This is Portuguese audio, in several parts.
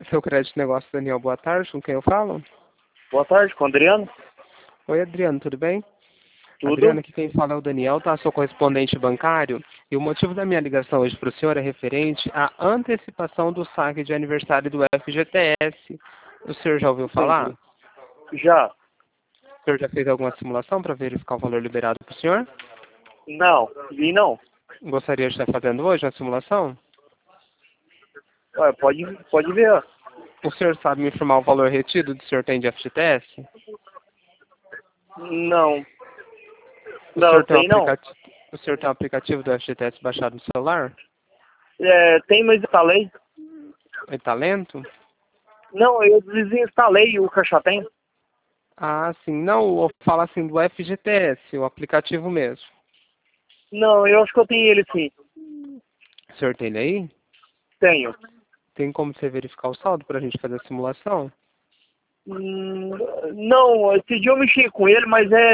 Seu crédito negócio, Daniel, boa tarde, com quem eu falo? Boa tarde, com o Adriano. Oi, Adriano, tudo bem? Tudo? Adriano, aqui quem fala é o Daniel, tá? Sou correspondente bancário. E o motivo da minha ligação hoje para o senhor é referente à antecipação do saque de aniversário do FGTS. O senhor já ouviu falar? Entendi. Já? O senhor já fez alguma simulação para verificar o valor liberado para o senhor? Não, vi não. Gostaria de estar fazendo hoje a simulação? Ué, pode ver. O senhor sabe me informar o valor retido que o senhor tem de FGTS? Não. O Não, senhor tem tem não. o senhor tem um aplicativo do FGTS baixado no celular? Tem, mas instalei. Ele tá lento? Não, eu desinstalei o Caixa Tem. Ah, sim. Não, eu falo assim do FGTS, o aplicativo mesmo. Não, eu acho que eu tenho ele sim. O senhor tem ele aí? Tenho. Tem como você verificar o saldo para a gente fazer a simulação? Não, esse dia eu mexi com ele,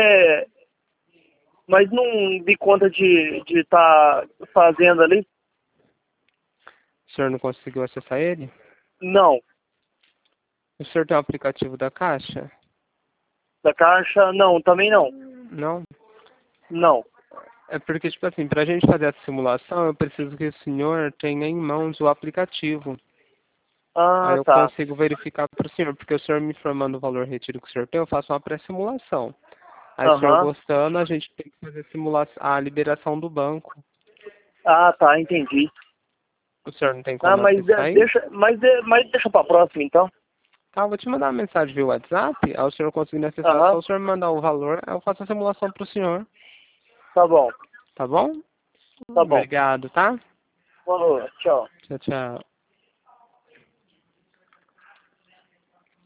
mas não dei conta de estar fazendo ali. O senhor não conseguiu acessar ele? Não. O senhor tem o aplicativo da Caixa? Da Caixa, não, também não. Não? Não. É porque, tipo assim, para a gente fazer a simulação, eu preciso que o senhor tenha em mãos o aplicativo. Aí Ah, eu tá. consigo verificar para o senhor, porque o senhor me informando o valor retido que o senhor tem, eu faço uma pré-simulação. Aí, o senhor Aham. gostando, a gente tem que fazer a liberação do banco. Ah, tá, entendi. O senhor não tem Ah, como acessar aí? mas deixa pra próxima então. Tá, eu vou te mandar uma mensagem via WhatsApp, aí o senhor conseguindo acessar, só Aham, o senhor me mandar o valor, aí eu faço a simulação pro senhor, tá bom, tá bom? tá bom. Obrigado, tá? Falou, tchau. Tchau, tchau.